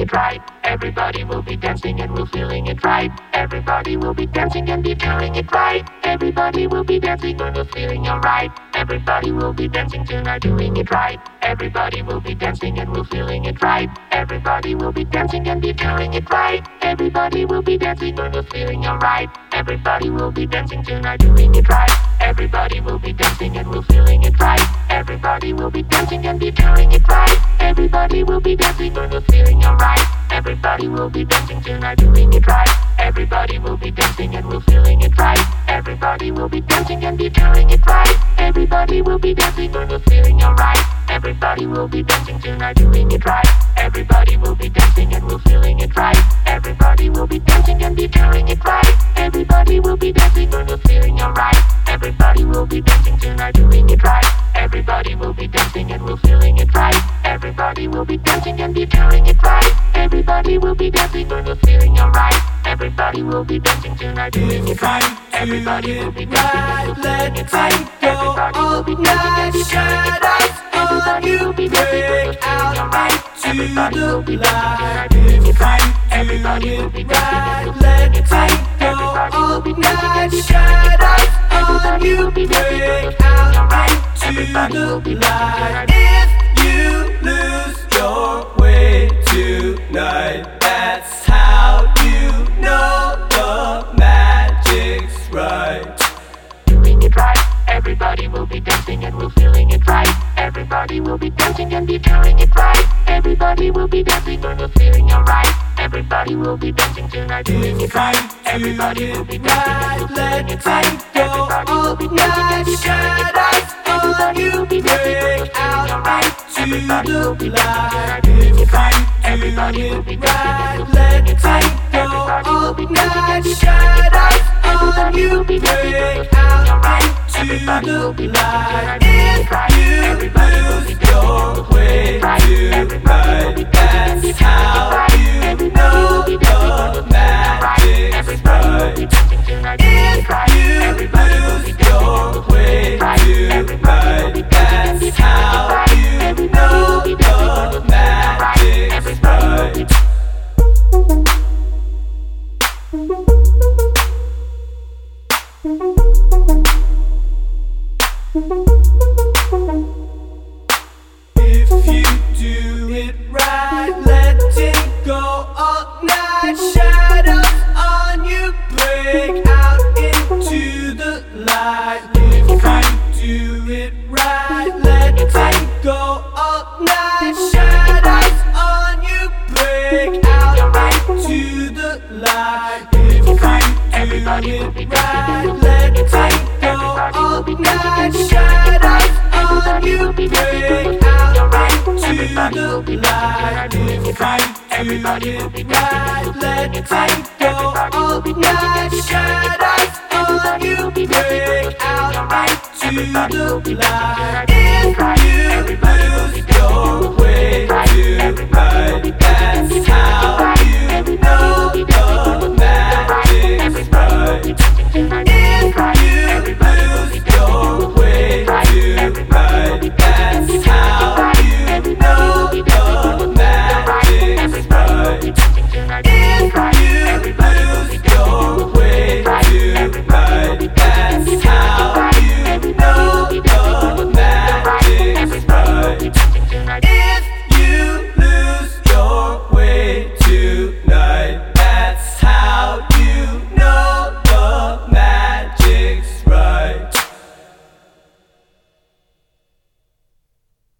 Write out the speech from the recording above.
it right. Everybody will be dancing and we're feeling it right. Everybody will be dancing and be feeling it right. Everybody will be dancing and we're feeling alright. Everybody will be dancing tonight, doing it right. Everybody will be dancing and we're feeling it right. Everybody will be dancing and be feeling it right. Everybody will be dancing and we're feeling alright. Everybody will be dancing tonight, doing it right. Everybody will be dancing and we're feeling it right. Everybody will be dancing and be feeling it right. Everybody will be dancing and we're feeling alright. Everybody will be dancing tonight, doing it right. Everybody will be dancing and we're feeling it right. Everybody will be dancing and be feeling it right. Everybody will be dancing and we're feeling alright. Everybody will be dancing tonight, doing it right. Everybody will be dancing and we're feeling it right. Everybody will be dancing and be feeling it right. Everybody will be dancing and we're feeling alright. Everybody will be dancing tonight, doing it right. Everybody will be dancing and we're feeling it right. Everybody will be dancing and be feeling it right. Everybody will be dancing and we're feeling alright. Everybody will be dancing tonight, doing it right. Everybody will be dancing and we're feeling it right. Everybody will be dancing and be feeling it right. Everybody will be dancing and we're feeling alright. Everybody will be dancing tonight, doing it right. Everybody will be dancing and we're feeling it right. Everybody will be dancing and be feeling it right. Everybody will be dancing and we're feeling alright. Everybody will be dancing tonight. If you lose your way tonight, that's how you know the magic's right. Doing it right. Everybody will be dancing and we're feeling it right. Everybody will be dancing and be feeling it right. Everybody will be dancing and we're feeling alright. Everybody will be dancing tonight, doing it right. Everybody will be dancing and we're feeling it right. Everybody will be dancing and be feeling it right. Everybody will be dancing and we're feeling alright. Everybody will be dancing tonight, doing it right. Everybody will be dancing and we're feeling it right. Everybody will be dancing and be feeling it right. Everybody will be dancing and we're feeling alright. Everybody will be dancing tonight, doing it right. Everybody will be dancing and we're feeling it right. Everybody will be dancing and be feeling it right. Everybody will be dancing and we're feeling alright. Everybody will be dancing tonight, doing it right. Everybody will be dancing and we're feeling it right. Everybody will be dancing and be feeling it right. Everybody will be dancing and we're feeling alright. Everybody will be If you do it right, let it go all night. Shadows on you break out into the light. If you do it right, let it go all night. Shadows on you break out into the light. If you do it right, let it go all night. Shadows on you break out into the light. If you do it right, let it go all night. Shadows on you break out into the light. If you lose your way tonight,